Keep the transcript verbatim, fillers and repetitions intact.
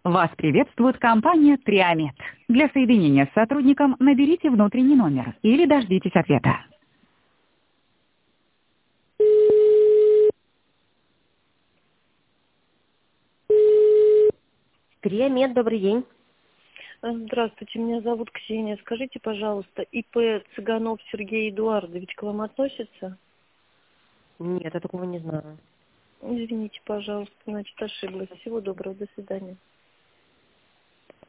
Вас приветствует компания Триамет. Для соединения с сотрудником наберите внутренний номер или дождитесь ответа. Триамет, добрый день. Здравствуйте, меня зовут Ксения. Скажите, пожалуйста, ИП Цыганов Сергей Эдуардович к вам относится? Нет, я такого не знаю. Извините, пожалуйста, значит, ошиблась. Всего доброго, до свидания.